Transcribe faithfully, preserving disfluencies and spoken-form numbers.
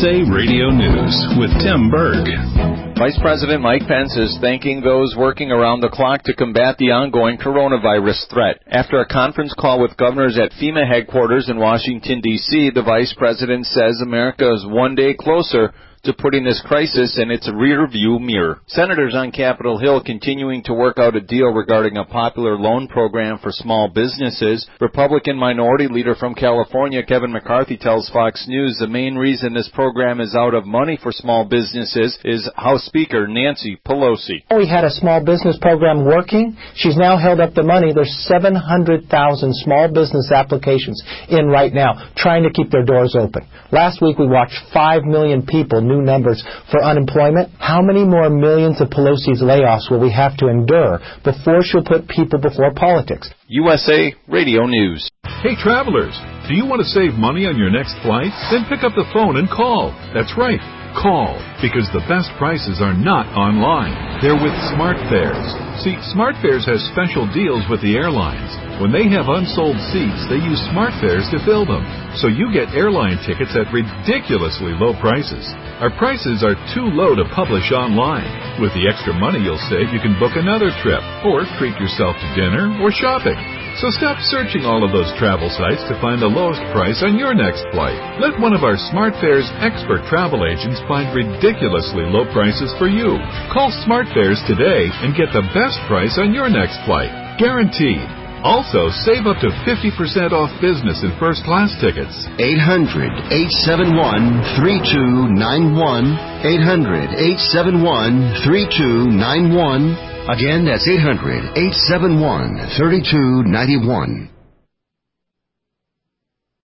A Radio News with Tim Berg. Vice President Mike Pence is thanking those working around the clock to combat the ongoing coronavirus threat. After a conference call with governors at FEMA headquarters in Washington, D C, the Vice President says America is one day closer to putting this crisis in its rear-view mirror. Senators on Capitol Hill continuing to work out a deal regarding a popular loan program for small businesses. Republican Minority Leader from California, Kevin McCarthy, tells Fox News the main reason this program is out of money for small businesses is House Speaker Nancy Pelosi. We had a small business program working. She's now held up the money. There's seven hundred thousand small business applications in right now trying to keep their doors open. Last week we watched five million people, new numbers for unemployment. How many more millions of Pelosi's layoffs will we have to endure before she'll put people before politics? U S A Radio News. Hey travelers, do you want to save money on your next flight? Then pick up the phone and call. That's right, call, because the best prices are not online. They're with SmartFares. See, SmartFares has special deals with the airlines. When they have unsold seats, they use SmartFares to fill them. So you get airline tickets at ridiculously low prices. Our prices are too low to publish online. With the extra money you'll save, you can book another trip, or treat yourself to dinner or shopping. So stop searching all of those travel sites to find the lowest price on your next flight. Let one of our SmartFares expert travel agents find ridiculously low prices for you. Call SmartFares today and get the best price on your next flight. Guaranteed. Also, save up to fifty percent off business and first-class tickets. eight hundred, eight seven one, three two nine one. eight hundred, eight seven one, three two nine one. Again, that's eight hundred, eight seven one, three two nine one.